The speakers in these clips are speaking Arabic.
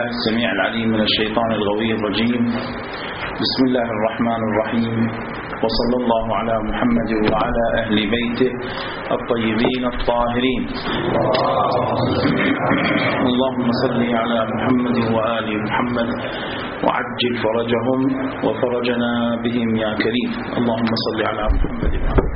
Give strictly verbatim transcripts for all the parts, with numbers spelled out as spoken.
بالله السميع العليم من الشيطان الغوي الرجيم. بسم الله الرحمن الرحيم، وصلى الله على محمد وعلى أهل بيته الطيبين الطاهرين. اللهم صل على محمد وآل محمد وعجل فرجهم وفرجنا بهم يا كريم. اللهم صل على محمد وآل.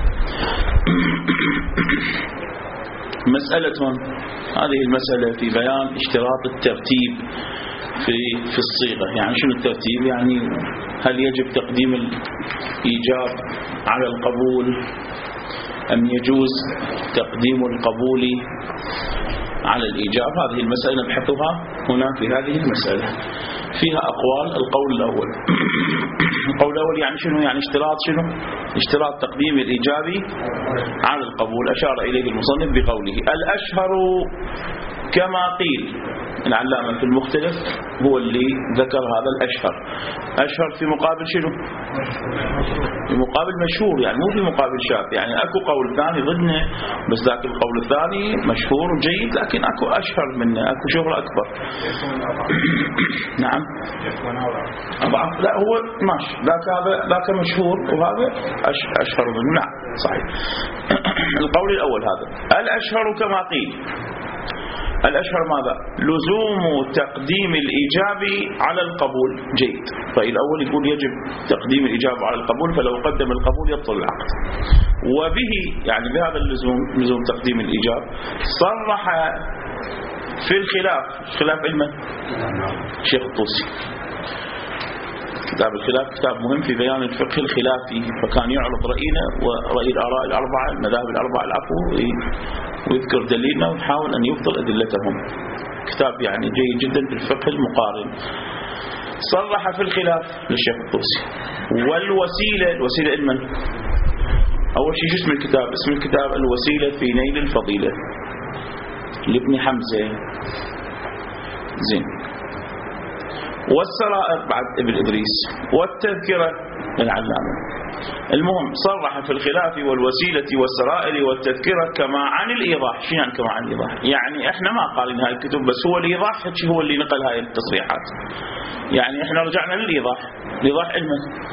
مسألة، هذه المسألة في بيان اشتراط الترتيب في في الصيغة. يعني شنو الترتيب؟ يعني هل يجب تقديم الإيجاب على القبول أم يجوز تقديم القبول على الإيجاب؟ هذه المسألة نبحثها هنا في هذه المسألة. فيها أقوال. القول الأول القول الأول يعني شنو؟ يعني اشتراط شنو؟ اشتراط تقديم الإيجاب على القبول. أشار إليه المصنف بقوله الأشهر كما قيل. العلامة في المختلف هو اللي ذكر هذا الأشهر. أشهر في مقابل شنو؟ في مقابل مشهور، يعني مو في مقابل شاذ. يعني أكو قول ثاني ضدنا، بس ذاك القول الثاني مشهور وجيد، لكن أكو أشهر منه، أكو شهرة أكبر. نعم أضعف. لا هو ماشي، ذاك هذا ذاك مشهور وهذا أشهر منه. نعم صحيح. القول الأول هذا الأشهر كما قيل. الأشهر ماذا؟ لزوم تقديم الإيجاب على القبول. جيد. فالأول يقول يجب تقديم الإيجاب على القبول، فلو قدم القبول يبطل العقد. وبه يعني بهذا اللزوم، لزوم تقديم الإيجاب، صرح في الخلاف. خلاف علم الشيخ الطوسي. كتاب الخلاف كتاب مهم في بيان الفقه الخلافي، فكان يعرض رأينا ورأي الآراء الأربعة، المذاهب الأربعة العفو، ويذكر دليلنا ويحاول أن يبطل أدلتهم. كتاب يعني جيد جدا في الفقه المقارن. صرح في الخلاف للشيخ الطوسي. والوسيلة، الوسيلة علما. أول شيء اسم الكتاب؟ اسم الكتاب الوسيلة في نيل الفضيلة لابن حمزة. زين. والسرائر بعد ابن إدريس. والتذكرة للعلامة. المهم صرح في الخلاف والوسيلة والسرائر والتذكرة كما عن الإيضاح. شو يعني كما عن الإيضاح؟ يعني احنا ما قالين هاي الكتب، بس هو الإيضاح هو اللي نقل هاي التصريحات. يعني احنا رجعنا للإيضاح. الإيضاح علما.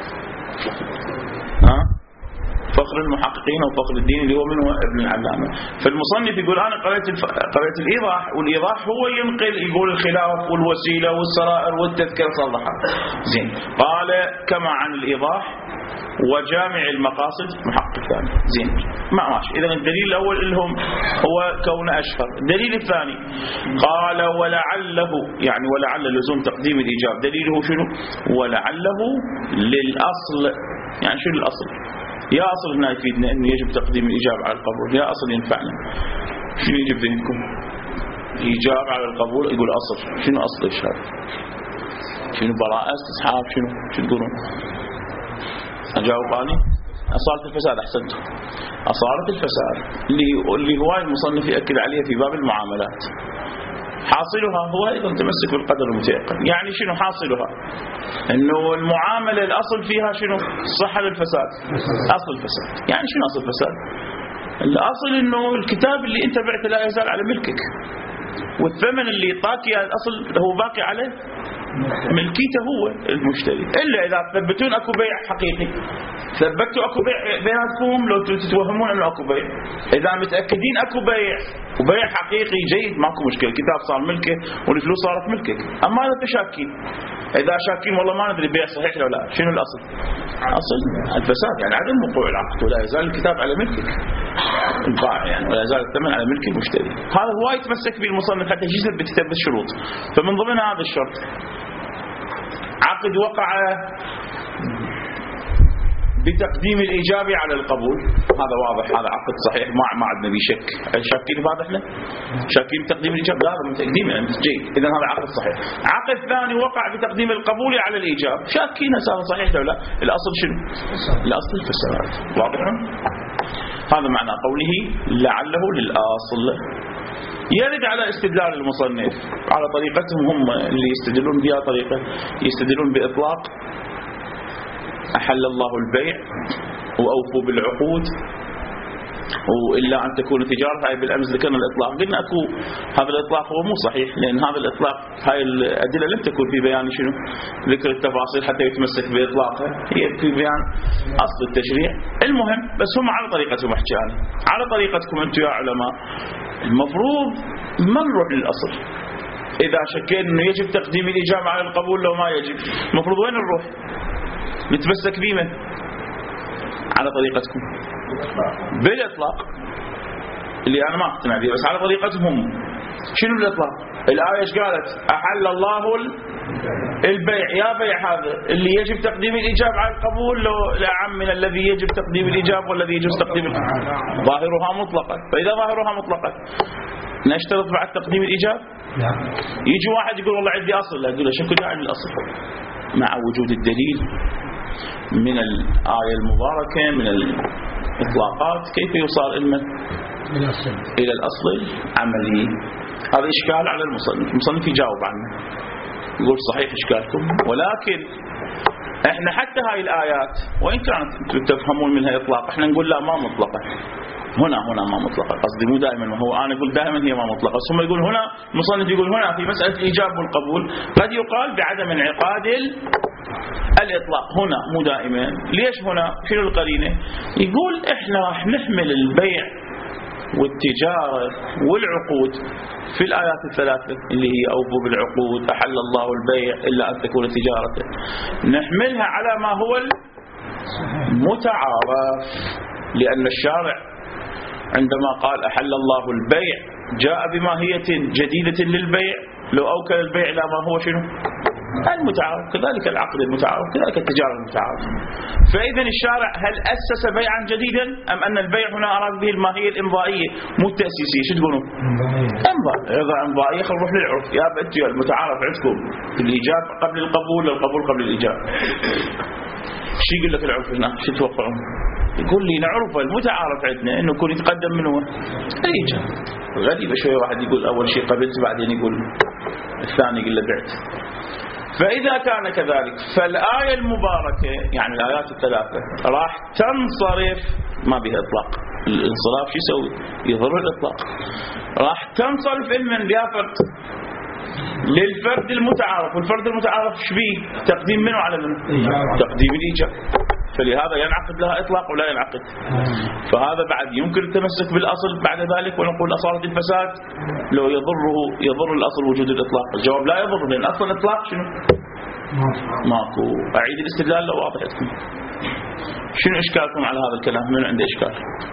ها؟ فخر المحققين وفخر الدين اللي هو من هو ابن العلامة. فالمصنف يقول أنا قرأت الف... قرأت الإيضاح، والإيضاح هو ينقل، يقول الخلاف والوسيلة والسرائر والتذكرة صرحها. زين. قال كما عن الإيضاح وجامع المقاصد محقق ثاني. زين. ما ماشي. إذا الدليل الأول لهم هو كون أشهر. الدليل الثاني قال ولعله، يعني ولعل لزوم تقديم الإيجاب دليله شنو؟ ولعله للأصل. يعني شنو الأصل؟ يا أصل هنا يفيدنا أنه يجب تقديم الإيجاب على القبول. يا أصل ينفعنا. شنو يجب ذهنكم؟ إيجاب على القبول. يقول أصل. شنو أصل الإشهار؟ شنو براءة استصحاب؟ شنو شو تقولون؟ أجاوب عني. أصالة الفساد. أحسنتم. أصالة الفساد اللي اللي هو المصنف يأكد عليها في باب المعاملات. حاصلها هو أيضا تمسك بالقدر المتيقن. يعني شنو حاصلها؟ إنه المعاملة الأصل فيها شنو؟ الصحة للفساد. أصل الفساد. يعني شنو أصل الفساد؟ الأصل إنه الكتاب اللي أنت بعته لا يزال على ملكك، والثمن اللي طاك يا الأصل هو باقي عليه ملكيته هو المشتري، إلا إذا ثبتون أكو بيع حقيقي. ثبتوا أكو بيع بيناتكم، لو تتوهمون أنه أكو بيع. إذا متأكدين أكو بيع وبيع حقيقي جيد، ماكو مشكلة، الكتاب صار ملكه والفلوس صارت ملكك. أما إذا تشاكين، إذا شاكين والله ما ندري بيع صحيح ولا لا، شنو الأصل؟ أصل الفساد، يعني عدم وقوع العقد، ولا يزال الكتاب على ملكك البائع، يعني ولا يزال الثمن على ملك المشتري. هذا هو يتمسك به المصنف حتى يجلس بكتاب الشروط. فمن ضمن هذا الشرط عقد وقع بتقديم الإيجاب على القبول. هذا واضح، هذا عقد صحيح، ما ما عندنا به شك. شاكين بهذا احنا؟ شاكين بتقديم الإيجاب؟ لا، هذا متقديم يعني جيد. إذا هذا عقد صحيح. عقد ثاني وقع بتقديم القبول على الإيجاب. شاكين هذا صحيح ولا لا؟ الأصل شنو؟ الأصل الفساد. واضح؟ هذا معنى قوله لعله للأصل. يرد على استدلال المصنف على طريقتهم هم اللي يستدلون بها، طريقة يستدلون بإطلاق أحل الله البيع وأوفوا بالعقود وإلا أن تكون تجارة. هاي بالأمس ذكرنا الإطلاق، قلنا أكو هذا الإطلاق هو مو صحيح، لأن هذا الإطلاق هاي الأدلة لم تكن في بيان شنو ذكر التفاصيل حتى يتمسك بإطلاقها، هي في بيان أصل التشريع. المهم بس هم على طريقتهم أحكي أنا، على طريقتكم أنتم يا علماء. المفروض ما نروح للأصل إذا شكينا أنه يجب تقديم الإجابة على القبول لو ما يجب، المفروض وين نروح؟ نتمسك بمن؟ على طريقتكم بالإطلاق اللي أنا ما أقتنع به، بس على طريقتهم هم. شنو الإطلاق؟ الآية إيش قالت؟ أحل الله البيع. يا بيع هذا اللي يجب تقديم الإجابة على القبول لو الأعم من الذي يجب تقديم الإجابة والذي يجب تقديم القبول. ظاهرها مطلقة، فإذا ظاهرها مطلقة نشترط بعد تقديم الإجابة؟ يجي واحد يقول والله عندي أصل، لا أقول له شكو داعي للأصل مع وجود الدليل من الآية المباركة من الإطلاقات. كيف يوصل علما إلى الأصل العملي؟ هذا إشكال على المصنف. المصنف يجاوب عنه يقول صحيح إشكالكم، ولكن إحنا حتى هاي الآيات وإن كانت تفهمون منها إطلاق، إحنا نقول لا ما مطلقة. هنا هنا ما مطلقة، قصدي مو دائما، ما هو أنا أقول دائما هي ما مطلقة، ثم يقول هنا المصنف يقول هنا في مسألة الإيجاب والقبول قد يقال بعدم انعقاد الإطلاق. هنا مو دائما. ليش هنا؟ شنو القرينة؟ يقول إحنا راح نحمل البيع والتجارة والعقود في الآيات الثلاثة اللي هي أوفوا بالعقود، أحل الله البيع إلا أن تكون تجارة، نحملها على ما هو المتعارف، لأن الشارع عندما قال أحل الله البيع جاء بماهية جديدة للبيع لو أوكل البيع إلى ما هو شنو؟ المتعارف. كذلك العقد المتعارف، كذلك التجارة المتعارفة. فإذا الشارع هل أسس بيعا جديدا أم أن البيع هنا أراد به الماهية الإمضائية مو التأسيسية؟ شو تقولون؟ إمضاء. إذا إمضائية خل نروح للعرف. يا بنتي المتعارف عندكم الإيجاب قبل القبول، القبول قبل الإيجاب. شو يقول لك العرف هنا؟ شو تتوقعون؟ يقول لي نعرف المتعارف عندنا انه يكون يتقدم من هو الإيجاب. غريبة شوية واحد يقول أول شيء قبلت بعدين يقول الثاني يقول له بعت. فإذا كان كذلك فالآية المباركة يعني الآيات الثلاثة راح تنصرف، ما بها إطلاق. الانصراف شو يسوي؟ يضر الإطلاق. راح تنصرف علما بها فرد للفرد المتعارف، والفرد المتعارف شبيه تقديم منه على منه؟ تقديم الإيجاب. فلهذا ينعقد لها إطلاق ولا ينعقد. فهذا بعد يمكن التمسك بالأصل بعد ذلك ونقول أصالة الفساد لو يضره يضر الأصل وجود الإطلاق. الجواب لا يضر، لأن أصل الإطلاق شنو؟ ماكو. أعيد الاستدلال لو واضح عندكم. شنو إشكالكم على هذا الكلام؟ من عنده إشكال؟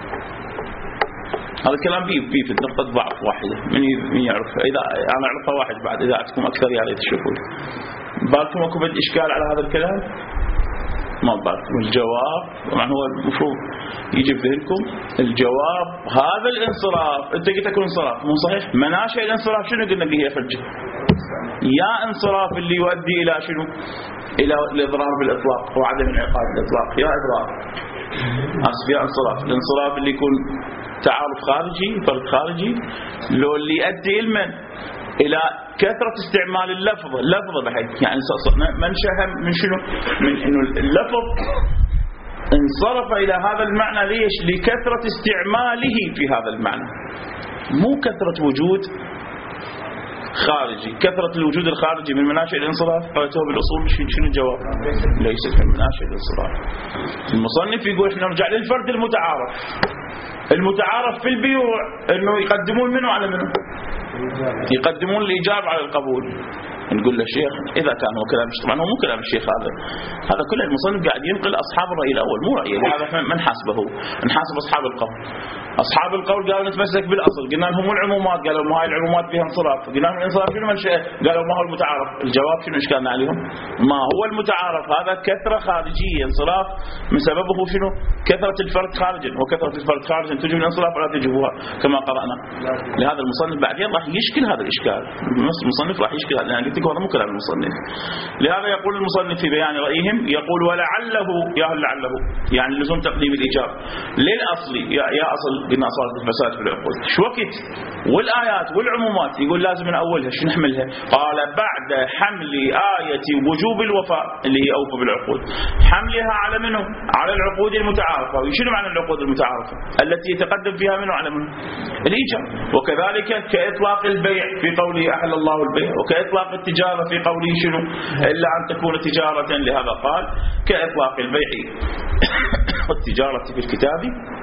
هذا الكلام فيه فيه في نقطة ضعف واحدة، من من يعرفها؟ إذا أنا أعرفها واحد بعد، إذا عندكم أكثر يا ريت تشوفون. بالكم أكو بد إشكال على هذا الكلام؟ ما بالكم. الجواب طبعا هو المفروض يجي بذهنكم الجواب هذا الانصراف. أنت قلت لكم انصراف مو صحيح؟ مناشئ الانصراف شنو قلنا به يا حجة؟ يا انصراف اللي يؤدي إلى شنو؟ إلى الإضرار بالإطلاق وعدم انعقاد الإطلاق، يا إضرار أصف يا انصراف. الانصراف اللي يكون تعارف خارجي، فرد خارجي، لو اللي يؤدي المن إلى كثرة استعمال اللفظ اللفظ بحيث يعني منشأها من شنو؟ من إنه اللفظ انصرف إلى هذا المعنى. ليش؟ لكثرة استعماله في هذا المعنى، مو كثرة وجود خارجي. كثرة الوجود الخارجي من مناشئ الانصراف قالته بالأصول شنو الجواب؟ ليست من مناشئ الانصراف. المصنف يقول احنا نرجع للفرد المتعارف. المتعارف في البيوع انه يقدمون منه على منه؟ يقدمون الإيجاب على القبول. نقول له شيخ إذا كان هو كلام طبعا هو مو كلام الشيخ، هذا هذا كله المصنف قاعد ينقل أصحاب الرأي الأول مو رأيه، لهذا احنا ما نحاسبه، نحاسب أصحاب القول. أصحاب القول قالوا نتمسك بالأصل، قلنا لهم العمومات، قالوا ما هاي العمومات فيها انصراف، قلنا لهم الانصراف شنو منشأه؟ قالوا ما هو المتعارف. الجواب شنو إشكالنا عليهم؟ ما هو المتعارف هذا كثرة خارجية، انصراف من سببه شنو؟ كثرة الفرد خارجا، وكثرة الفرد خارجا تجب الانصراف ولا تجبها كما قرأنا. لهذا المصنف بعدين راح يشكل هذا الإشكال. المصنف راح يشكل، لأن قلت هذا مو كلام المصنف. لهذا يقول المصنف في بيان رأيهم، يقول ولعله، يا هل لعله يعني لزوم تقديم الإيجاب للأصل، يا, يا أصل قلنا صارت الفساد في العقود شو وقت، والآيات والعمومات يقول لازم نأولها شو نحملها؟ قال بعد حمل آية وجوب الوفاء اللي هي أوفى بالعقود، حملها على منه؟ على العقود المتعارفة. وشنو معنى العقود المتعارفة؟ التي يتقدم فيها منه على منه؟ الإيجاب. وكذلك كإطلاق البيع في قوله أحل الله البيع، وكإطلاق التجارة في قوله شنو؟ إلا أن تكون تجارة. لهذا قال كإطلاق البيع والتجارة في الكتاب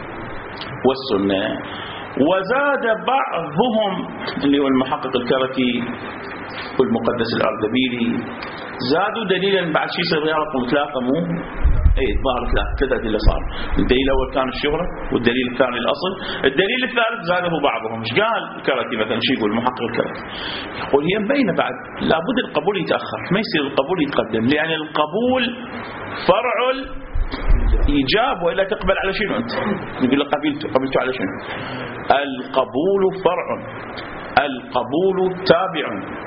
والسنة. وزاد بعضهم اللي هو المحقق الكركي والمقدس الأردبيلي زادوا دليلا بعد شيء صار رقم ثلاثة مو اي ظهر ثلاثة ثلاثة أدلة صار. الدليل الأول كان الشهرة، والدليل الثاني الأصل، الدليل الثالث زاده بعضهم. ايش قال الكركي مثلا؟ شو يقول المحقق الكركي؟ يقول هي مبينة بعد لابد القبول يتأخر، ما يصير القبول يتقدم، لأن القبول فرع إيجاب، وإلا تقبل على شنو أنت؟ يقول لك قبلت قبلت على شنو؟ القبول فرع، القبول تابع،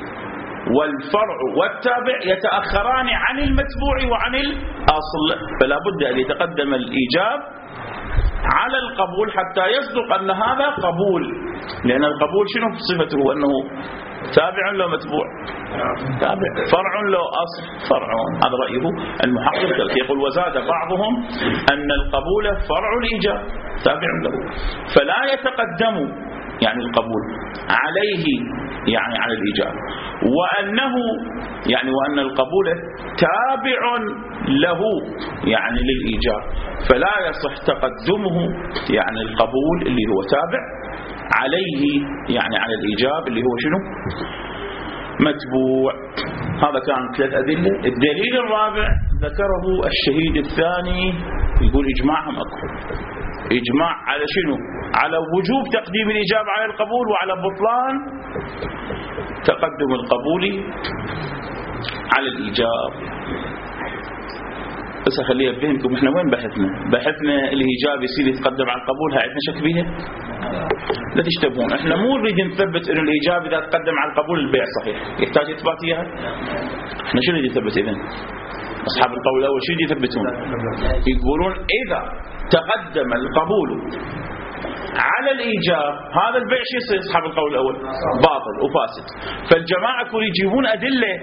والفرع والتابع يتأخران عن المتبوع وعن الأصل، فلا بد أن يتقدم الإيجاب على القبول حتى يصدق أن هذا قبول، لأن القبول شنو صفته؟ أنه تابع لو متبوع؟ تابع. فرع لو أصل؟ فرع. هذا رأيه المحقق. يقول وزاد بعضهم أن القبول فرع الإيجاب تابع له، فلا يتقدم يعني القبول عليه يعني على الإيجاب، وأنه يعني وأن القبول تابع له يعني للإيجاب، فلا يصح تقدمه يعني القبول اللي هو تابع عليه يعني على الإيجاب اللي هو شنو؟ متبوع. هذا كان ثلاث أدلة. الدليل الرابع ذكره الشهيد الثاني، يقول إجماعهم أكبر، إجماع على شنو؟ على وجوب تقديم الإجابة على القبول، وعلى بطلان تقدم القبول على الإيجاب. بس أخليها بفهمكم إحنا وين بحثنا؟ بحثنا الإيجاب يصير يتقدم على القبول، هاي عندنا شك بيها؟ لا تشتبهون، إحنا مو نريد نثبت إنه الإيجاب إذا تقدم على القبول البيع صحيح، يحتاج إثبات إياها؟ إحنا شو نريد نثبت إذن؟ أصحاب القول الأول شو يثبتون؟ يقولون إذا تقدم القبول على الإيجاب هذا البيع شو يصير؟ أصحاب القول الأول باطل وفاسد. فالجماعة كانوا يجيبون أدلة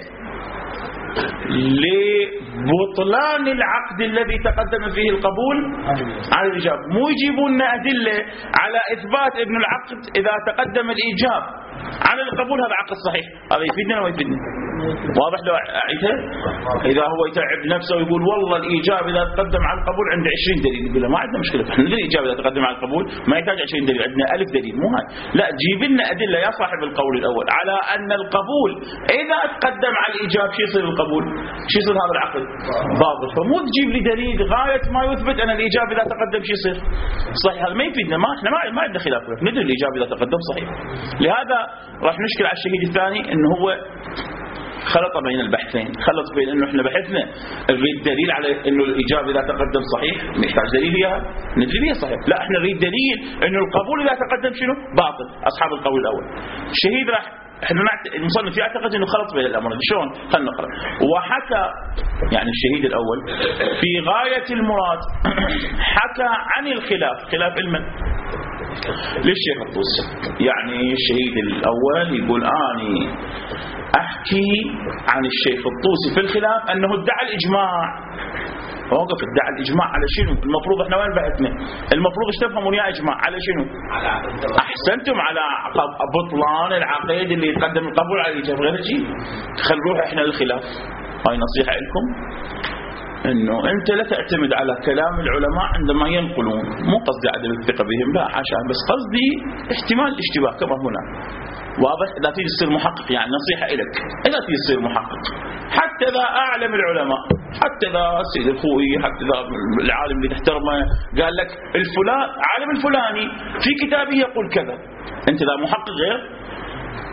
لبطلان العقد الذي تقدم فيه القبول على الإيجاب، مو يجيبون أدلة على إثبات ابن العقد إذا تقدم الإيجاب على القبول هذا عقد صحيح. هذا يفيدنا ولا يفيدنا؟ واضح لو أعيدها؟ إذا هو يتعب نفسه ويقول والله الإيجاب إذا تقدم على القبول عنده عشرين دليل، يقول له ما عندنا مشكلة، احنا ندري الإيجاب إذا تقدم على القبول ما يحتاج عشرين دليل، عندنا ألف دليل، مو هاي. لا، جيب لنا أدلة يا صاحب القول الأول على أن القبول إذا تقدم على الإيجاب شو يصير القبول؟ شو يصير هذا العقد؟ باطل. فمو تجيب لي دليل غاية ما يثبت أن الإيجاب إذا تقدم شو يصير؟ صحيح. هذا ما يفيدنا، ما احنا ما ما عندنا خلاف، ندري الإيجاب إذا تقدم صحيح. لهذا راح نشكل على الشهيد الثاني انه هو خلط بين البحثين، خلط بين انه احنا بحثنا نريد دليل على انه الايجاب اذا تقدم صحيح، نحتاج دليل اياها ندري بها صحيح، لا احنا نريد دليل انه القبول اذا تقدم شنو؟ باطل. اصحاب القول الاول الشهيد راح احنا المصنف يعتقد انه خلط بين الامرين. شلون؟ خلينا نقرا. وحكى يعني الشهيد الاول في غايه المراد حكى عن الخلاف، خلاف المن للشيخ الطوسي. يعني الشهيد الأول يقول أني أحكي عن الشيخ الطوسي في الخلاف أنه ادعى الإجماع، وقف ادعى الإجماع على شنو؟ المفروض احنا وين بحثنا؟ المفروض ايش تفهمون يا إجماع على شنو؟ أحسنتم على بطلان العقيد اللي يقدم القبول على الإجابة، غير شيء. خلوا نروح احنا للخلاف. هاي نصيحة لكم، انه انت لا تعتمد على كلام العلماء عندما ينقلون، مو قصدي عدم الثقه بهم، لا حاشا، بس قصدي احتمال الاشتباه كما هنا. واضح؟ اذا تيجي تصير محقق يعني نصيحه لك، اذا تيجي تصير محقق حتى اذا اعلم العلماء، حتى اذا السيد الخوئي، حتى اذا العالم اللي تحترمه قال لك الفلان عالم الفلاني في كتابه يقول كذا، انت اذا محقق غير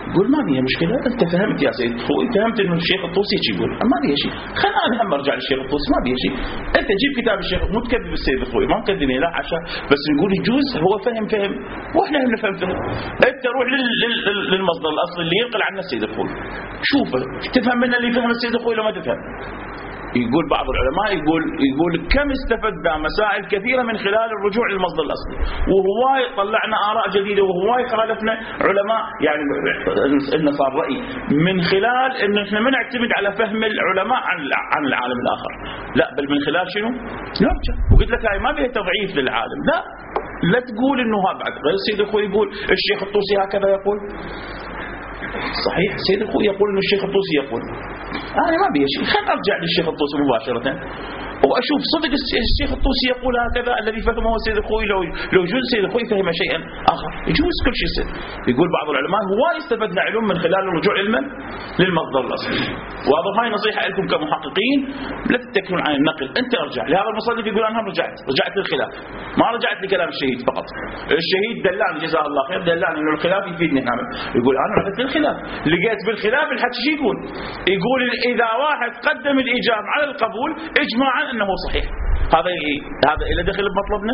يقول ما بيها مشكلة، أنت فهمت يا سيد خوي، فهمت إنه الشيخ الطوسي يقول ما بيها شيء، خلنا أنا هم أرجع للشيخ الطوسي ما بيها شيء. أنت جيب كتاب الشيخ، مو تكذب السيد خوي، ما مكذبين لا عشان بس نقول يجوز هو فهم فهم وإحنا هم نفهم فهم. أنت روح للمصدر الأصلي اللي ينقل عنه السيد خوي، شوفه تفهم منه اللي فهم السيد خوي لو ما تفهم. يقول بعض العلماء يقول يقول كم استفدنا مسائل كثيرة من خلال الرجوع للمصدر الأصلي، وهواي طلعنا آراء جديدة وهواي خالفنا علماء، يعني إنه صار رأي من خلال إنه إحنا ما نعتمد على فهم العلماء عن عن العالم الآخر، لا بل من خلال شنو؟ نرجع. وقلت لك هاي ما بها تضعيف للعالم، لا لا تقول إنه ها بعد غير السيد الخوي يقول الشيخ الطوسي هكذا يقول. صحيح السيد الخوي يقول إنه الشيخ الطوسي يقول، أنا ما بيها شيء، خلنا أرجع للشيخ الطوسي مباشرة وأشوف صدق الشيخ الطوسي يقول هكذا الذي فهمه السيد الخوي، لو لو يجوز السيد الخوي فهم شيئا آخر يجوز كل شيء يصير. يقول بعض العلماء هو استفدنا علم من خلال الرجوع علما للمصدر الأصلي. واضح؟ هاي نصيحة لكم كمحققين، لا تتكلون عن النقل، أنت ارجع. لهذا المصنف يقول أنا رجعت رجعت للخلاف، ما رجعت لكلام الشهيد فقط. الشهيد دلعني جزاه الله خير، دلعني إنه الخلاف يفيدني نعم. يقول أنا رجعت للخلاف، لقيت بالخلاف الحكي شو يقول؟ يقول إذا واحد قدم الإجابة على القبول إجماعا أنه صحيح. هذا هذا إلى دخل بمطلبنا.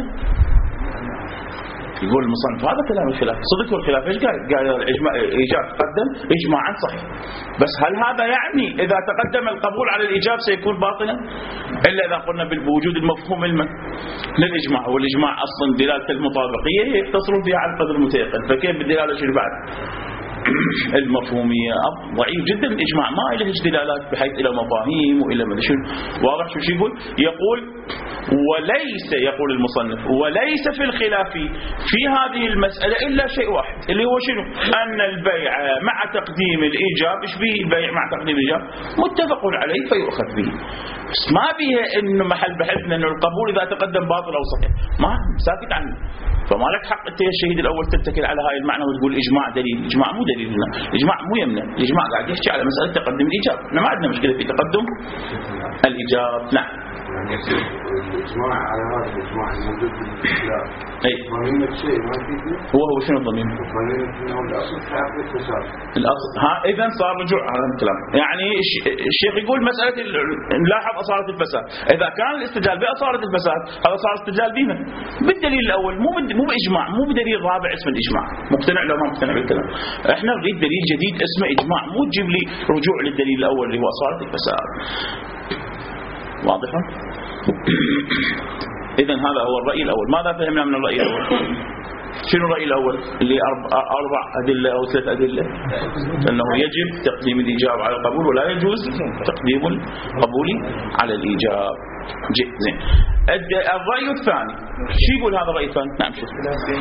يقول المصنف هذا كلام الخلاف صدق، والخلاف ايش قال؟ قال الاجماع الايجاب تقدم اجماعا صحيح، بس هل هذا يعني اذا تقدم القبول على الايجاب سيكون باطلا؟ الا اذا قلنا بوجود المفهوم المن للاجماع، والاجماع اصلا دلاله المطابقيه يقتصرون فيها على القدر المتيقن، فكيف بالدلاله شنو بعد؟ المفهومية ضعيف جدا الإجماع، ما له دلالات بحيث إلى مفاهيم وإلى ما شنو. واضح شو يقول؟ يقول وليس، يقول المصنف وليس في الخلاف في هذه المسألة إلا شيء واحد اللي هو شنو؟ أن البيع مع تقديم الإيجاب، إيش به البيع مع تقديم الإيجاب؟ متفق عليه فيؤخذ به، بس ما بيها إنه محل بحثنا إنه القبول إذا تقدم باطل أو صحيح، ما ساكت عنه. فما لك حق أنت يا الشهيد الأول تتكل على هاي المعنى وتقول إجماع دليل، إجماع مو دليل هنا، الإجماع مو يمنع، الإجماع قاعد يحكي على مسألة تقدم الإيجاب، احنا ما عندنا مشكلة في تقدم الإيجاب. نعم. الإجماع على هذا الإجماع الموجود في الإسلام. أي. ضميمة شيء ما فيه. هو هو شنو الضميمة؟ ضميمة إنه الأصل تعرف الفساد. الأصل ها إذا صار رجوع على الكلام، يعني الشيخ يقول مسألة نلاحظ أصالة الفساد، إذا كان الاستدلال بأصالة الفساد هذا صار استدلال بما بالدليل الأول، مو مو بإجماع، مو بدليل رابع اسمه الإجماع. مقتنع لو ما مقتنع بالكلام؟ إحنا نريد دليل جديد اسمه إجماع، مو تجيب لي رجوع للدليل الأول اللي هو أصالة الفساد. واضح؟ إذن هذا هو الرأي الأول. ماذا فهمنا من الرأي الأول؟ شنو الرأي الأول؟ اللي أربع أدلة أو ثلاث أدلة، أنه يجب تقديم الإيجاب على القبول ولا يجوز تقديم القبول على الإيجاب. زين. الرأي الثاني شو يقول هذا الرأي الثاني؟ نعم شوف.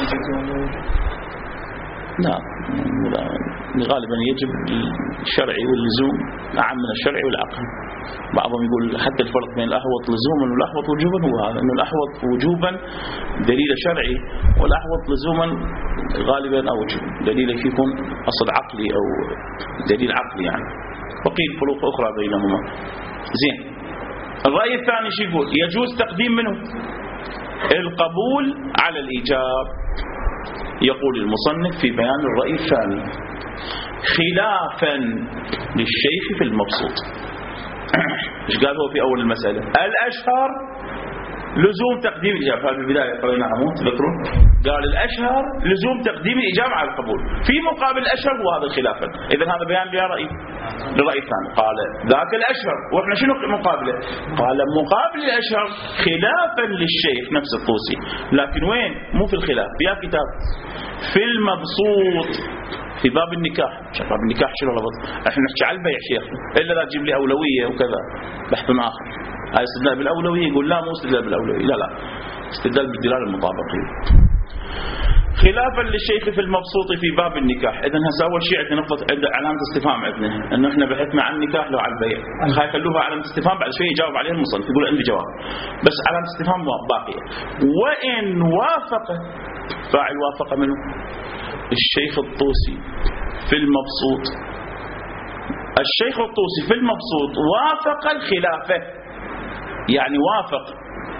لا غالبا يجب الشرعي واللزوم أعم من الشرعي والعقل. بعضهم يقول حتى الفرق بين الأحوط لزوما والأحوط وجوبا هو هذا، أنه الأحوط وجوبا دليل شرعي، والأحوط لزوما غالبا أو دليل يكون أصل عقلي أو دليل عقلي يعني، وقيل فروق أخرى بينهما. زين. الرأي الثاني شو يقول؟ يجوز تقديم منه القبول على الإيجاب. يقول المصنف في بيان الرأي الثاني خلافا للشيخ في المبسوط. ايش قال هو في أول المسألة؟ الأشهر لزوم تقديم الإجابة، هذا في البداية قريناها مو تذكرون؟ قال الأشهر لزوم تقديم الإجابة على القبول، في مقابل الأشهر وهذا خلافا. إذن هذا بيان لها رأي للرأي الثاني. قال ذاك الأشهر، وإحنا شنو مقابله؟ قال مقابل الأشهر خلافا للشيخ نفس الطوسي، لكن وين؟ مو في الخلاف، في كتاب في المبسوط في باب النكاح. باب النكاح شنو ربط؟ احنا نحكي على البيع شيخ، الا لا تجيب لي اولويه وكذا، بحث اخر. هاي استدلال بالاولويه، يقول لا مو استدلال بالاولويه، لا لا استدلال بالدلاله المطابقيه. خلافا للشيخ في المبسوط في باب النكاح. اذا هسه اول شيء عندنا نقطه، عندنا علامه استفهام، عندنا انه احنا بحثنا عن النكاح لو على البيع، هاي خلوها علامه استفهام، بعد شوي يجاوب عليها المصنف يقول عندي جواب، بس علامه استفهام باقيه. وان وافق، فاعل وافق منه الشيخ الطوسي في المبسوط، الشيخ الطوسي في المبسوط وافق الخلافة، يعني وافق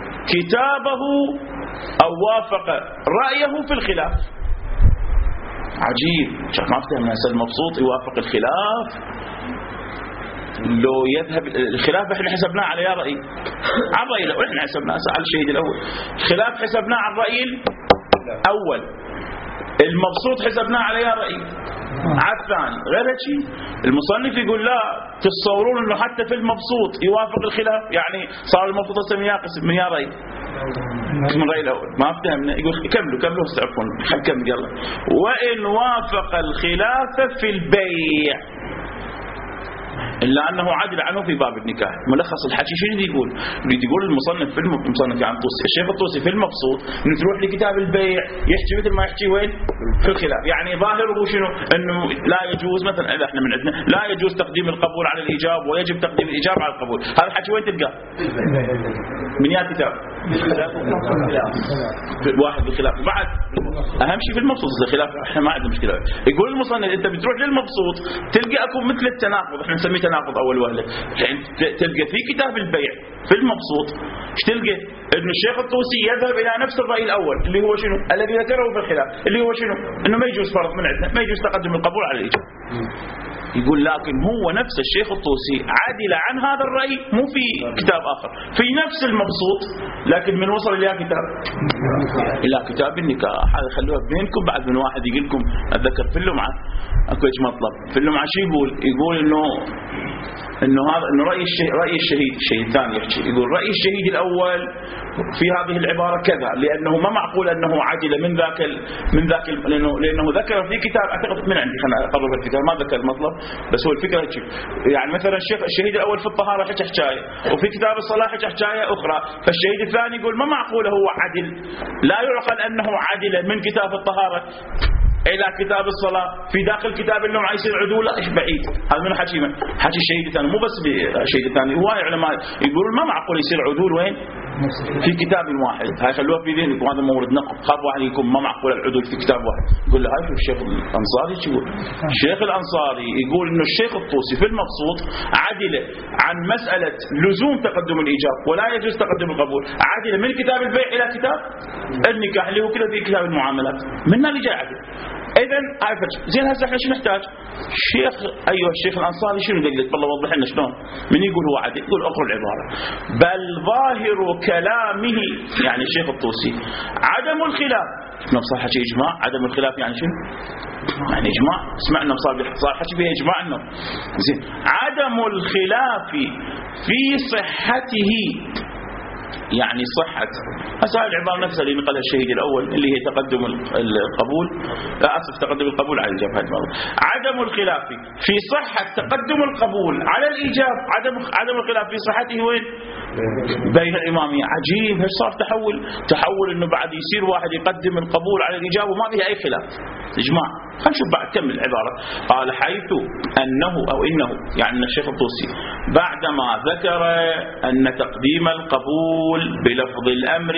كتابه أو وافق رأيه في الخلاف. عجيب، ما افتهمنا هسه المبسوط يوافق الخلاف لو يذهب الخلاف احنا حسبناه على يا رأي على الرأي الأول، احنا حسبناه على الشهيد الأول، الخلاف حسبناه على الرأي الأول، المبسوط حسبناه على يا رأي على الثاني. غير هيك المصنف يقول لا، تتصورون انه حتى في المبسوط يوافق الخلاف، يعني صار المبسوط هسه من يا قسم من يا رأي من الرأي الأول. ما افتهمنا؟ يقول كملوا كملوا استعفون خل كمل يلا. وإن وافق الخلاف في البيع إلا أنه عدل عنه في باب النكاح. ملخص الحكي شنو يقول؟ يريد يقول المصنف في المصنف يعني الشيخ الطوسي في المبسوط إنه تروح لكتاب البيع يحكي مثل ما يحكي وين في الخلاف، يعني ظاهره شنو؟ إنه لا يجوز مثلا إذا إحنا من عندنا لا يجوز تقديم القبول على الإيجاب ويجب تقديم الإيجاب على القبول. هذا الحكي وين تلقاه؟ من يا كتاب واحد بالخلاف. بعد أهم شيء في المبسوط الخلاف إحنا ما عندنا مشكلة. يقول المصنف أنت بتروح للمبسوط تلقى أكو مثل التناقض، إحنا نسميه تناقض أول وهلة. يعني تلقى في كتاب البيع في المبسوط تلقى إنه الشيخ الطوسي يذهب إلى نفس الرأي الأول اللي هو شنو؟ الذي ذكره في الخلاف اللي هو شنو؟ إنه ما يجوز فرض من عندنا، ما يجوز تقدم القبول على الإيجاب. يقول لكن هو نفس الشيخ الطوسي عدل عن هذا الرأي مو في كتاب آخر في نفس المبسوط، لكن من وصل إلى كتاب إلى كتاب النكاح. هذا خلوها بينكم، بعد من واحد يقول لكم أتذكر في اللمعة أكو إيش مطلب في اللمعة شو يقول؟ يقول إنه إنه هذا إنه رأي الشهيد رأي الشهيد الشهيد الثاني يحكي يقول رأي الشهيد الأول في هذه العبارة كذا، لأنه ما معقول أنه عدل من ذاك ال من ذاك ال لأنه لأنه ذكر في كتاب أعتقد من عندي خلنا أقرب الفكرة ما ذكر المطلب بس هو الفكرة هيك. يعني مثلا الشيخ الشهيد الأول في الطهارة حكى حكاية وفي كتاب الصلاة حكى حكاية أخرى، فالشهيد الثاني يقول ما معقول هو عدل، لا يعقل أنه عدل من كتاب الطهارة إلى كتاب الصلاة في داخل كتاب اللمعة يصير عدول. إيش بعيد هذا من حكي من حكي الشهيد الثاني مو بس الشهيد الثاني، هواي علماء يقولون ما معقول يصير عدول وين في كتاب واحد. هاي خلوها في ذهنكم، هذا مورد نقد خاب واحد يكون ما معقول العدول في كتاب واحد. يقول له هاي شوف الشيخ الأنصاري يقول الشيخ الأنصاري يقول إنه الشيخ الطوسي في المبسوط عدل عن مسألة لزوم تقدم الإيجاب ولا يجوز تقدم القبول، عدل من كتاب البيع إلى كتاب النكاح اللي هو كله في كتاب المعاملات، منها اللي جاي عدل. إذن هاي فرق زين. هسه احنا شو نحتاج؟ الشيخ أيها الشيخ الأنصاري شنو دلت؟ والله وضح لنا شلون. من يقول هو عدل؟ يقول اقرأ العبارة بل ظاهر كلامه يعني الشيخ الطوسي عدم الخلاف. نفس حكي إجماع عدم الخلاف يعني شنو؟ يعني إجماع سمعنا صار صار حكي فيها إجماع إنه زين عدم الخلاف في صحته يعني صحة. هسه هاي العبارة نفسها اللي نقلها الشهيد الأول اللي هي تقدم القبول لا أسف تقدم القبول على الإيجاب. هذه عدم الخلاف في صحة تقدم القبول على الإيجاب، عدم عدم الخلاف في صحته وين؟ بين الإمامية. عجيب هل صار تحول تحول إنه بعد يصير واحد يقدم القبول على الإيجاب وما فيها أي خلاف إجماع. خلينا نشوف بعد كمل العبارة. قال حيث أنه أو إنه يعني الشيخ الطوسي بعدما ذكر أن تقديم القبول بلفظ الأمر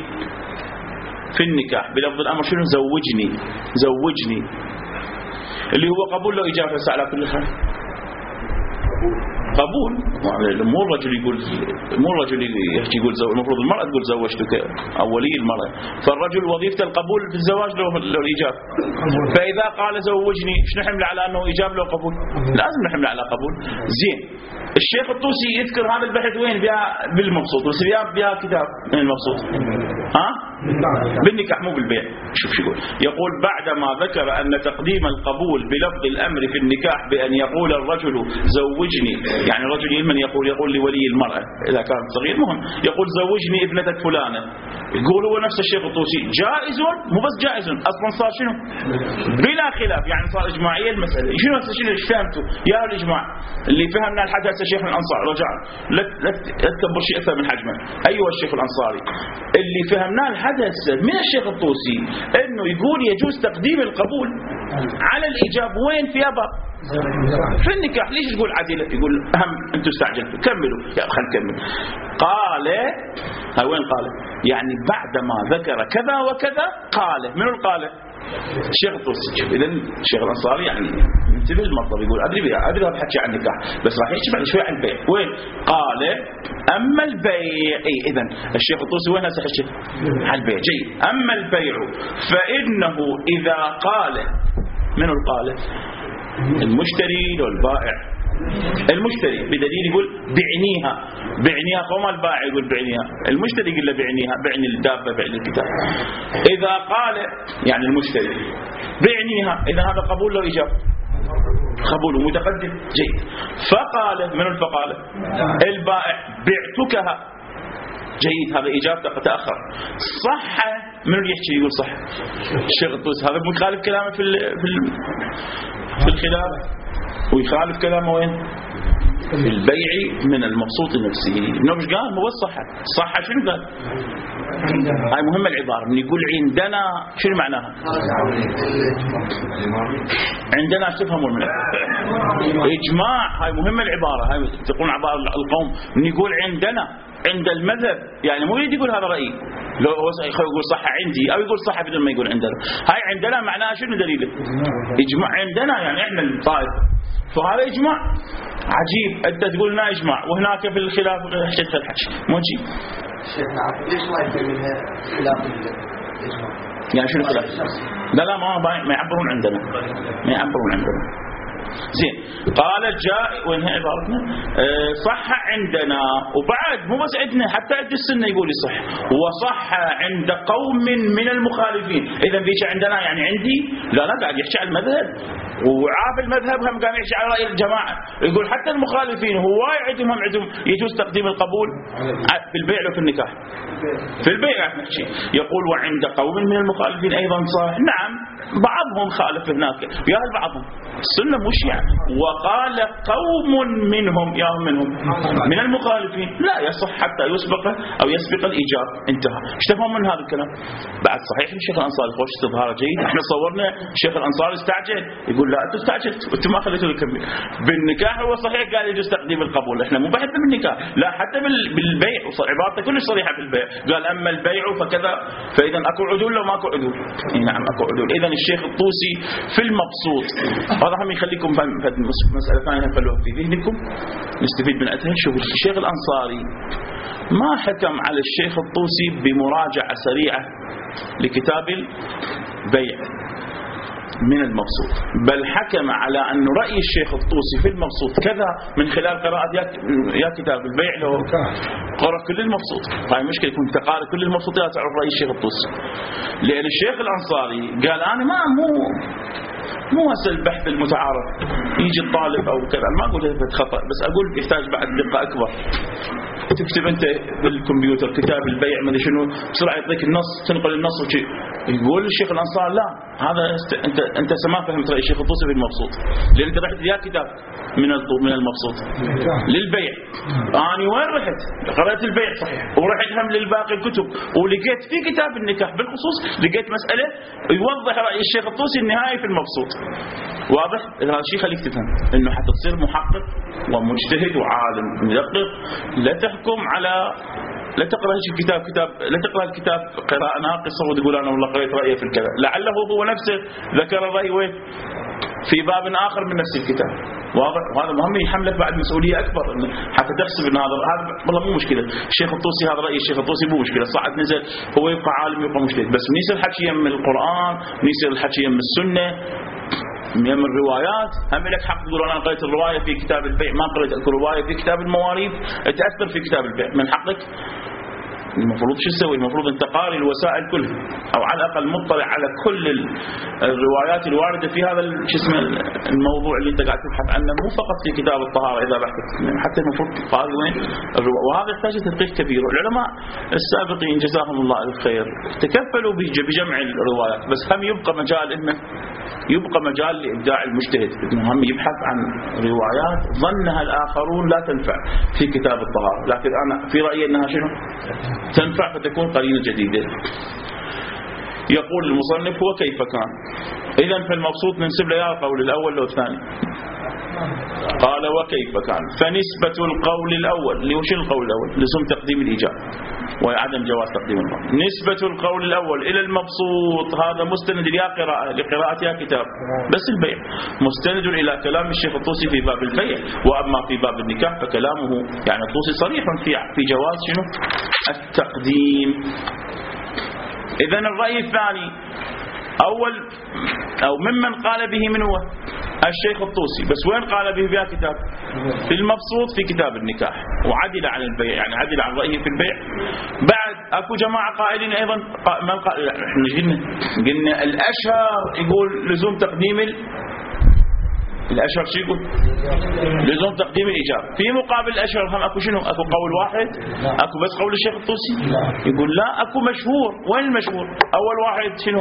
في النكاح بلفظ الأمر شنو؟ زوجني زوجني اللي هو قبول له إجابة على كل حال قبول. مو الرجل يقول مو الرجل يحكي يقول زو... المفروض المرأة تقول زوجتك أو ولي المرأة، فالرجل وظيفته القبول في الزواج له الإيجاب. فإذا قال زوجني ايش نحمل على أنه إيجاب له قبول؟ لازم نحمل على قبول. زين الشيخ الطوسي يذكر هذا البحث وين؟ بها بالمبسوط بس بها بها كتاب من المبسوط ها بالنكاح مو بالبيع. شوف شو يقول يقول بعدما ذكر أن تقديم القبول بلفظ الأمر في النكاح بأن يقول الرجل زوجني يعني الرجل من يقول يقول لولي المرأة إذا كان صغير مهم يقول زوجني ابنتك فلانة، يقول هو نفس الشيخ الطوسي جائز مو بس جائز أصلا صار شنو بلا خلاف يعني صار إجماعية المسألة. شنو هسه شنو ايش فهمتوا يا الإجماع اللي فهمنا الحدث الشيخ الأنصاري رجع لا تكبر شيء أكثر من حجمه. أيوة الشيخ الأنصاري اللي فهمناه الحدث من الشيخ الطوسي إنه يقول يجوز تقديم القبول على الإيجاب وين في أبا في النكاح. ليش تقول عديلة؟ يقول أهم أنتم استعجلتوا كملوا يا خل نكمل. قال هاي وين قال؟ يعني بعدما ذكر كذا وكذا قال من القال؟ الشيخ الطوسي. إذن الشيخ الأنصاري يعني انتبه المطلب يقول أدري بها أدري هذا حكي عن النكاح بس راح يحكي بعد شوي عن البيع. وين قال أما البيع؟ أي إذن الشيخ الطوسي وين هسه حكي عن البيع. جيد. أما البيع فإنه إذا قال من القالة؟ المشتري لو البائع؟ المشتري، بدليل يقول بعنيها، بعنيها، وما البائع يقول بعنيها، المشتري يقول له بعنيها، بعني الدابة بعني الكتاب. إذا قال يعني المشتري بعنيها، إذا هذا قبول لو إيجاب؟ قبول متقدم، جيد. فقال من الفقالة؟ البائع بعتكها، جيد، هذا إجابة تأخر. صح، من اللي يحكي يقول صح؟ الشيخ الطوسي، هذا مخالف كلامه في ال في ال في الخلاف، ويخالف كلامه وين؟ في البيع من المبسوط نفسه. انه مش قال هو الصحة، الصحة شنو قال؟ هاي مهمة العبارة، من يقول عندنا شنو معناها؟ عندنا ايش تفهمون منها؟ إجماع، هاي مهمة العبارة، هاي تقول عبارة القوم، من يقول عندنا عند المذهب، يعني مو يريد يقول هذا رأيي، لو هو يقول صح عندي أو يقول صح بدون ما يقول عندنا. هاي عندنا معناها شنو دليله؟ إجماع عندنا يعني إحنا الطائفة، فهذا إجماع عجيب. أنت تقول لنا إجماع وهناك في الخلاف حشد الحش مو شيء. ليش ما يسميها خلاف الإجماع؟ يعني شنو خلاف؟ لا لا ما ما يعبرون عندنا، ما يعبرون عندنا. زين، قال جاء وين هي عبارتنا؟ أه صح عندنا، وبعد مو بس عندنا، حتى عند السنة يقول صح، وصح عند قوم من المخالفين. إذا بيش عندنا يعني عندي؟ لا لا، قاعد يحكي عن المذهب، وعاب المذهب هم قاعد يحكي على رأي الجماعة. يقول حتى المخالفين هو عندهم هم عندهم يجوز تقديم القبول في البيع وفي النكاح. في البيع نحكي، يقول وعند قوم من المخالفين أيضا صح. نعم، بعضهم خالف هناك، يا بعضهم السنة مش يعني. وقال قوم منهم، يا منهم من المخالفين لا يصح حتى يسبق أو يسبق الإيجاب. انتهى. ايش تفهم من هذا الكلام؟ بعد صحيح الشيخ الأنصاري خوش استظهار جيد، احنا صورنا الشيخ الأنصاري استعجل، يقول لا انتم استعجلتوا، انتم ما خليتوا يكمل. بالنكاح هو صحيح قال يجوز تقديم القبول، احنا مو بحثنا بالنكاح، لا حتى بالبيع، عبارته كلش صريحة بالبيع، قال اما البيع فكذا، فاذا اكو عدول لو ماكو عدول؟ نعم اكو عدول. اذا الشيخ الطوسي في المبسوط، هذا هم يخليكم مسألة ثانية خلوها في ذهنكم نستفيد من أتها. شوف الشيخ الأنصاري ما حكم على الشيخ الطوسي بمراجعة سريعة لكتاب البيع من المبسوط، بل حكم على أن رأي الشيخ الطوسي في المبسوط كذا من خلال قراءة يا كتاب البيع له قرأ كل المبسوط. هاي مشكلة، كنت تقارأ كل المبسوط لا تعرف رأي الشيخ الطوسي، لأن الشيخ الأنصاري قال أنا ما مو مو هسه البحث المتعارف يجي الطالب او كذا، ما اقول هذا خطا، بس اقول يحتاج بعد دقه اكبر. تكتب انت بالكمبيوتر كتاب البيع ما شنو بسرعه يعطيك النص، تنقل النص وشي. يقول الشيخ الانصار لا، هذا است... انت انت ما فهمت راي الشيخ الطوسي في المبسوط، لان انت رحت يا كتاب من من المبسوط للبيع. انا وين رحت؟ قرأت البيع صحيح، ورحت هم للباقي الكتب، ولقيت في كتاب النكاح بالخصوص لقيت مساله يوضح راي الشيخ الطوسي النهائي في المبسوط. واضح؟ هذا الشيء خليك تفهم انه حتى تصير محقق ومجتهد وعالم مدقق، لا تحكم على لا تقرأ الكتاب كتاب لا تقرأ الكتاب قراءة ناقصة وتقول أنا والله قرأت رأيه في الكذا، لعله هو نفسه ذكر الرأي وين في باب آخر من نفس الكتاب. واضح؟ وهذا مهم يحملك بعد مسؤولية أكبر حتى تحسب أن هذا هذا والله مو مشكلة. الشيخ الطوسي هذا رأي الشيخ الطوسي مو مشكلة، صعد نزل هو يبقى عالم يبقى مجتهد، بس من يصير الحكي من القرآن، من يصير الحكي من السنة، من الروايات. هم لك حق تقول انا قرأت الروايه في كتاب البيع، ما قرأت الروايه في كتاب المواريث، تاثر في كتاب البيع، من حقك المفروض شو تسوي؟ المفروض انت قاري الوسائل كلها، او على الاقل مطلع على كل الروايات الوارده في هذا شو اسمه الموضوع اللي انت قاعد تبحث عنه، مو فقط في كتاب الطهاره اذا بحثت، حتى المفروض قاري وين الرواية. وهذا يحتاج تدقيق كبير. العلماء السابقين جزاهم الله الخير تكفلوا بجمع الروايات، بس هم يبقى مجال انه يبقى مجال لإبداع المجتهد، المهم يبحث عن روايات ظنها الآخرون لا تنفع في كتاب الطهارة، لكن أنا في رأيي أنها شنو؟ تنفع، فتكون قرينة جديدة. يقول المصنف وكيف كان. إذن فالمبسوط ننسب له القول الأول أو الثاني؟ قال وكيف كان. فنسبة القول الأول اللي هو شنو القول الأول؟ لزوم تقديم الإيجاب وعدم جواز تقديم القول. نسبة القول الأول إلى المبسوط هذا مستند إلى قراءة لقراءة يا كتاب بس البيع، مستند إلى كلام الشيخ الطوسي في باب البيع، وأما في باب النكاح فكلامه يعني الطوسي صريح في في جواز شنو التقديم. إذن الرأي الثاني أول أو ممن قال به من هو الشيخ الطوسي، بس وين قال به بها كتاب؟ في المبسوط في كتاب النكاح، وعدل عن البيع، يعني عدل عن رأيه في البيع. بعد أكو جماعة قائلين أيضا من قال، احنا قلنا قلنا الأشهر يقول لزوم تقديم ال... الأشهر شو يقول؟ لزوم تقديم الإيجاب. في مقابل الأشهر هم أكو شنو؟ أكو قول واحد؟ أكو بس قول الشيخ الطوسي؟ يقول لا، أكو مشهور. وين المشهور؟ أول واحد شنو؟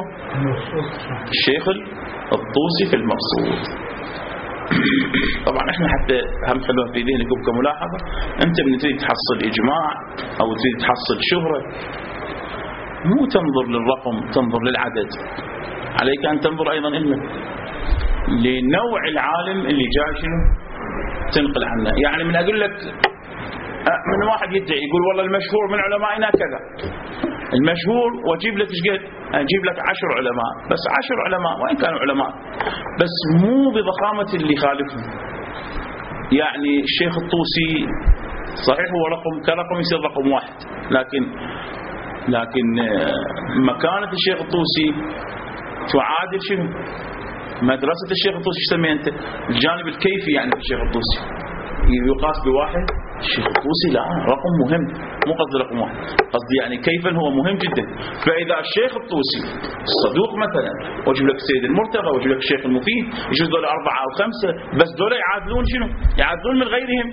الشيخ الطوسي في المبسوط. طبعا احنا حتى هم حلوة في ذهنكم كملاحظة، انت من تريد تحصل إجماع أو تريد تحصل شهرة مو تنظر للرقم، تنظر للعدد. عليك أن تنظر أيضا إلمك لنوع العالم اللي جاي شنو تنقل عنه. يعني من أقول لك من واحد يدعي يقول والله المشهور من علمائنا كذا، المشهور واجيب لك ايش قد؟ اجيب لك عشر علماء، بس عشر علماء وين كانوا علماء، بس مو بضخامة اللي خالفهم. يعني الشيخ الطوسي صحيح هو رقم كرقم يصير رقم واحد، لكن لكن مكانة الشيخ الطوسي تعادل شنو؟ مدرسة الشيخ الطوسي ايش تسميه انت؟ الجانب الكيفي يعني في الشيخ الطوسي يقاس بواحد. الشيخ الطوسي لا، رقم مهم، مو قصدي رقم واحد، قصدي يعني كيفا هو مهم جدا. فإذا الشيخ الطوسي الصدوق مثلا، واجيب لك السيد المرتضى، واجيب لك الشيخ المفيد، يجوز دول أربعة أو خمسة، بس دول يعادلون شنو؟ يعادلون من غيرهم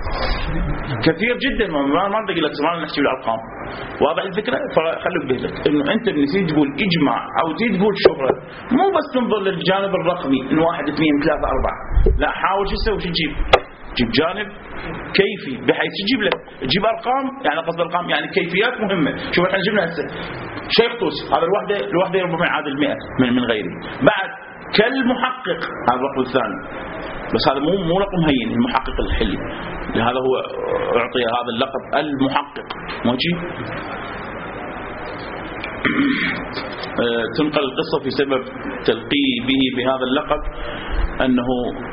كثير جدا. ما ما بدي لك زمان نحكي بالارقام، واضح الفكره؟ فخليك بالك انه انت بنسيت تقول اجماع او تيجي تقول شهره، مو بس تنظر للجانب الرقمي ان واحد اثنين ثلاثه اربعه، لا، حاول شو تسوي، شو تجيب؟ تجيب جانب كيفي بحيث تجيب لك تجيب ارقام، يعني قصد ارقام يعني كيفيات مهمه. شوف احنا جبنا هسه شيخ طوسي، هذا الوحده الوحده ربما يعادل مئة من من غيره. بعد كالمحقق هذا الرقم الثاني، بس هذا مو مو رقم هين، المحقق الحلي، لهذا هو اعطي هذا اللقب المحقق. ماشي. تنقل القصة في سبب تلقيه به بهذا اللقب أنه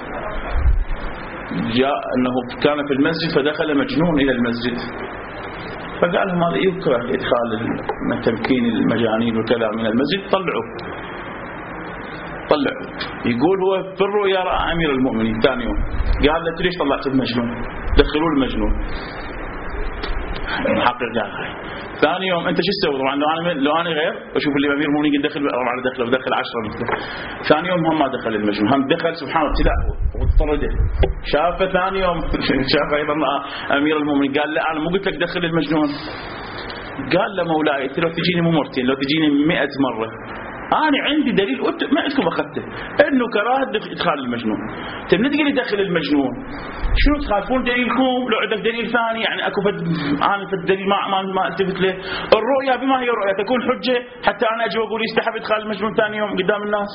جاء أنه كان في المسجد فدخل مجنون إلى المسجد، فقال لهم هذا يكره إدخال تمكين المجانين وكذا من المسجد، طلعوا طلع. يقول هو في الرؤيا رأى أمير المؤمنين ثاني يوم، قال له ليش طلعت المجنون؟ دخلوا المجنون. المحقق قال هاي ثاني يوم انت شو تسوي؟ طبعا لو انا لو انا غير اشوف اللي امير المؤمنين دخل على دخله ودخل عشرة مثله. ثاني يوم هم ما دخل المجنون، هم دخل سبحان الله ابتداء وطرده. شافه ثاني يوم شافه ايضا امير المؤمنين، قال لا انا مو قلت لك دخل المجنون. قال له مولاي انت لو تجيني مو مرتين، لو تجيني مئة مرة أنا عندي دليل ما عندكم أخذته إنه كراهة إدخال المجنون. تبي تقولي دخل المجنون، شنو تخالفون دليلكم؟ لو عندك دليل ثاني يعني أكو فد أنا في الدليل ما ما ما التفت له. الرؤيا بما هي رؤيا تكون حجة حتى أنا أجي وأقول يستحب إدخال المجنون ثاني يوم قدام الناس.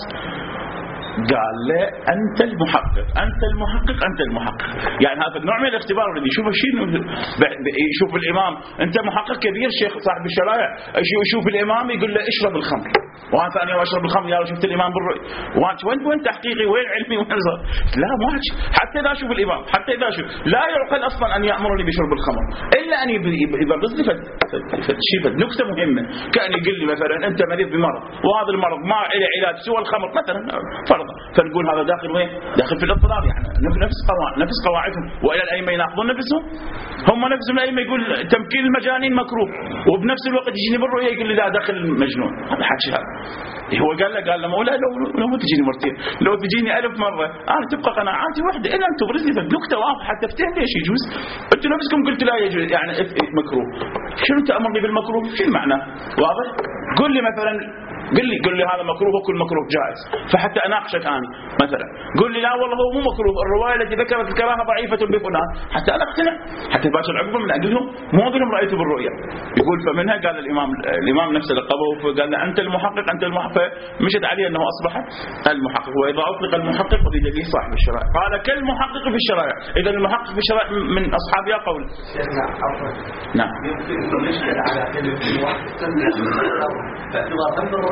قال له أنت المحقق أنت المحقق أنت المحقق. يعني هذا نوع من الاختبار الذي يشوف الشيء، يشوف الإمام أنت محقق كبير شيخ صاحب الشرائع، يشوف الإمام يقول له اشرب الخمر، وأنا ثاني يوم أشرب الخمر، يا شفت الإمام بالرؤيا، وأنت وين وين تحقيقي وين علمي وين صار؟ لا ما حكي. حتى إذا أشوف الإمام حتى إذا أشوف لا يعقل أصلا أن يأمرني بشرب الخمر إلا أن يبرز لي فد شيء فد نكتة مهمة، كأن يقول لي مثلا أنت مريض بمرض وهذا المرض ما له علاج سوى الخمر مثلا فرض، فنقول هذا داخل وين؟ داخل في الاضطرار. يعني نفس قواعد نفس قواعدهم. وإلى الأئمة يناقضون نفسهم، هم نفسهم الأئمة يقول تمكين المجانين مكروه، وبنفس الوقت يجيني بالرؤيا يقول لي لا داخل المجنون. هذا حكي هذا. هو قال له قال له مولاي لو لو ما تجيني مرتين، لو تجيني ألف مرة أنا تبقى قناعاتي واحدة إلا أن تبرز لي نكتة واضحة حتى افتهم ليش يجوز. أنت نفسكم قلت لا يجوز يعني مكروه، شنو تأمرني بالمكروه؟ شو المعنى؟ واضح؟ قل لي مثلا قل لي قل لي هذا مكروه وكل مكروه جائز، فحتى اناقشك انا مثلا قل لي لا والله هو مو مكروه، الروايه التي ذكرت الكراهه ضعيفه بفلان، حتى انا اقتنع، حتى الباشا العقبه من اجلهم مو اقولهم رايته بالرؤيا. يقول فمنها قال الامام الامام نفسه لقبه فقال له انت المحقق انت المحقق، مشت عليه انه اصبح المحقق. واذا اطلق المحقق بدليل صاحب الشرائع قال كالمحقق في الشرائع. اذا المحقق في الشرائع من اصحاب يا قول. نعم. يمكن نشكل على كلمه واحد فاعتبار بالرؤيا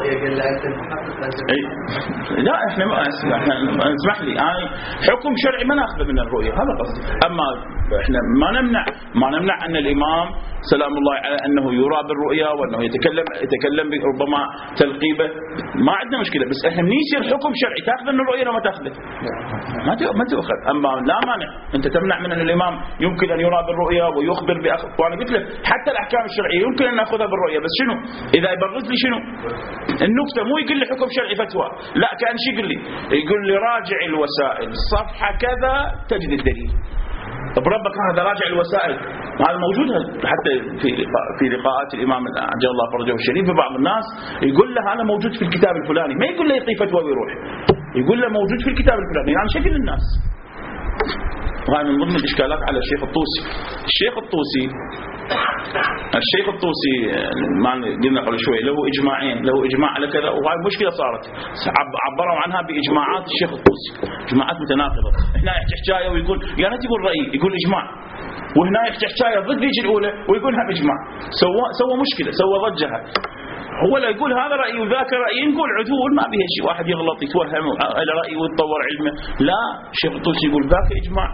الرؤية قال له أنت المحقق أنت أي لا إحنا ما إحنا اسمح لي أنا حكم شرعي ما نأخذه من الرؤية هذا قصدي. أما إحنا ما نمنع ما نمنع أن الإمام سلام الله على أنه يرى بالرؤيا وأنه يتكلم يتكلم ربما تلقيبه ما عندنا مشكلة. بس إحنا نيسير حكم شرعي تأخذ من الرؤيا ولا ما تأخذه ما ما تأخذ. أما لا مانع أنت تمنع من أن الإمام يمكن أن يرى بالرؤيا ويخبر بأخذ. وأنا قلت لك حتى الأحكام الشرعية يمكن أن نأخذها بالرؤيا بس شنو إذا يبرز لي شنو النكتة مو يقول لي حكم شرعي فتوى لا كأن شي يقول لي يقول لي راجع الوسائل صفحة كذا تجد الدليل. طب ربك هذا راجع الوسائل هذا موجود حتى في في لقاءات الإمام عجل الله فرجه الشريف ببعض الناس يقول له هذا موجود في الكتاب الفلاني ما يقول له يعطي فتوى ويروح يقول له موجود في الكتاب الفلاني يعني شكل الناس. وهذا من ضمن الإشكالات على الشيخ الطوسي. الشيخ الطوسي الشيخ الطوسي ما قلنا قبل شوي له إجماعين له إجماع على كذا وهاي مشكلة صارت عبروا عنها بإجماعات الشيخ الطوسي إجماعات متناقضة. هنا يحكي حكاية ويقول يعني تقول رأي يقول إجماع وهنا يحكي حكاية ضد ذيك الأولى ويقول هم إجماع سوى سوى مشكلة سوى ضجها. هو لا يقول هذا رأي وذاك رأي نقول عدول ما بيها شيء واحد يغلط يتوهم على رأي ويتطور علمه. لا الشيخ الطوسي يقول ذاك إجماع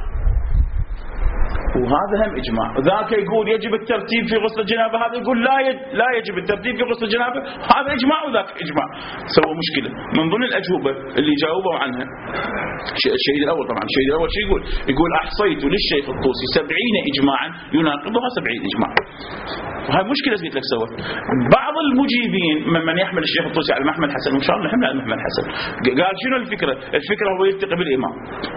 وهذا هم إجماع. ذاك يقول يجب الترتيب في غسل الجنابة هذا يقول لا لا يجب الترتيب في غسل الجنابة هذا إجماع وذاك إجماع. سوى مشكلة. من ضمن الأجوبة اللي جاوبوا عنها الشهيد الأول طبعا الشهيد الأول شو يقول يقول أحصيت للشيخ الطوسي سبعين إجماعا يناقضها سبعين إجماع. وهذه مشكلة قلت لك سوى. بعض المجيبين ممن يحمل الشيخ الطوسي على محمد حسن وإن شاء الله نحمل على محمد حسن قال شنو الفكرة الفكرة هو يلتقي بالإمام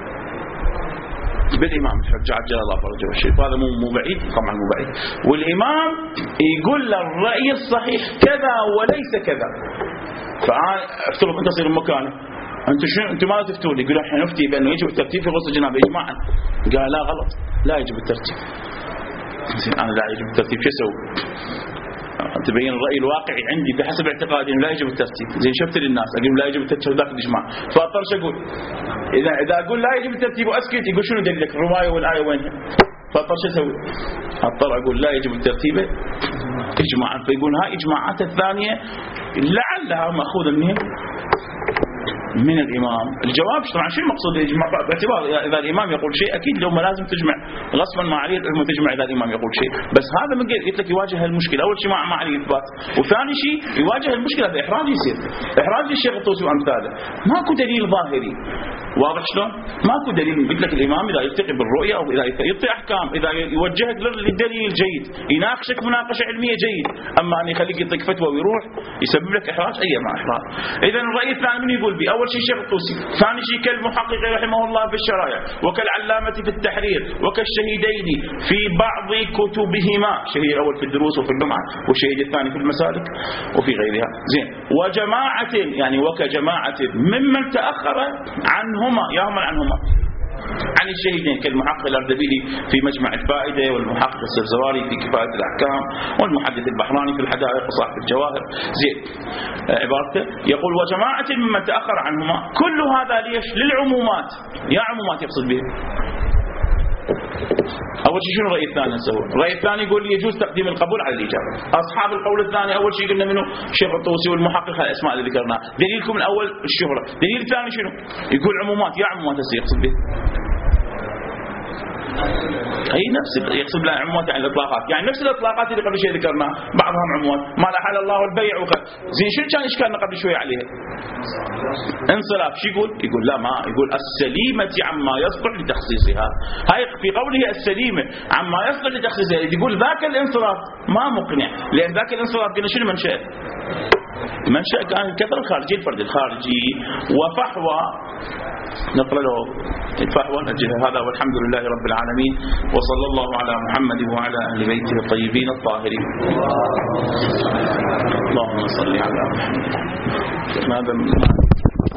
بالإمام الحجة عجل الله فرجه الشريف هذا مو مو بعيد طبعا مو بعيد والإمام يقول له الرأي الصحيح كذا وليس كذا. فأنا افترض أنت تصير مكانه أنت شو أنت ما تفتون يقول إحنا نفتي بأنه يجب الترتيب في غسل الجنابة إجماعا. قال لا غلط لا يجب الترتيب. أنا لا يجب الترتيب شو أسوي؟ تبين الرأي الواقعي عندي بحسب اعتقادي لا يجب الترتيب زين شفت للناس أقول لا يجب الترتيب ذاك الإجماع فأضطرش أقول إذا إذا أقول لا يجب الترتيب وأسكت يقول شنو دليلك الرواية والآية وينها فأضطرش أسوي أضطر أقول لا يجب الترتيب إجماعا. فيقول هاي إجماعات الثانية لعلها مأخوذة منين من الإمام. الجواب طبعا شو المقصود الإجماع باعتبار إذا الإمام يقول شيء أكيد لو ما لازم تجمع غصبا ما عليه لازم تجمع إذا الإمام يقول شيء. بس هذا من قلت لك يواجه المشكلة أول شيء ما عليه إثبات وثاني شيء يواجه المشكلة بإحراج يصير إحراج الشيخ الطوسي وأمثاله ماكو دليل ظاهري واضح شلون ماكو دليل. قلت لك الإمام إذا يلتقي بالرؤية أو إذا يعطي أحكام إذا يوجهك للدليل جيد يناقشك مناقشة علمية جيد. أما أن يخليك يعطيك فتوى ويروح يسبب لك إحراج أي ما إحراج. إذا الرأي الثاني من يقول بي أول شيء الشيخ الطوسي ثاني شيء كالمحقق رحمه الله في الشرائع وكالعلامة في التحرير وكالشهيدين في بعض كتبهما الشهيد الأول في الدروس وفي الجمعة والشهيد الثاني في المسالك وفي غيرها زين وجماعة يعني وكجماعة ممن تأخر عنهما يهمل عنهما عن الشهيدين كالمحقق الأردبيلي في مجمع الفائدة والمحقق السبزواري في كفاية الأحكام والمحدث البحراني في الحدائق وصاحب الجواهر زين عبارته يقول وجماعة ممن تأخر عنهما كل هذا ليش للعمومات يا عمومات يقصد به. أول شيء شنو الرأي الثاني نسوي؟ الرأي الثاني يقول لي يجوز تقديم القبول على الإجابة. أصحاب القول الثاني أول شيء قلنا منه الشيخ الطوسي والمحقق الأسماء اللي ذكرناها. دليلكم الأول الشهرة. دليل الثاني شنو؟ يقول عمومات يا عمومات يقصد به أي نفس يقصد لها عمومات يعني الإطلاقات يعني نفس الإطلاقات اللي قبل شوي ذكرناها بعضها عمومات ما لا حل الله البيع وخ زين شو كان إشكالنا قبل شوي عليها انصراف شو يقول يقول لا ما يقول السليمة عما يصلح لتخصيصها. هاي في قوله السليمة عما يصلح لتخصيصها يقول ذاك الانصراف ما مقنع لأن ذاك الانصراف قلنا شنو منشأ منشأ كان كثر الخارجي الفرد الخارجي وفحوى نقل له الفحوى نجده هذا والحمد لله رب العالمين وصلى الله على محمد وعلى أهل بيته الطيبين الطاهرين. اللهم صل على محمد.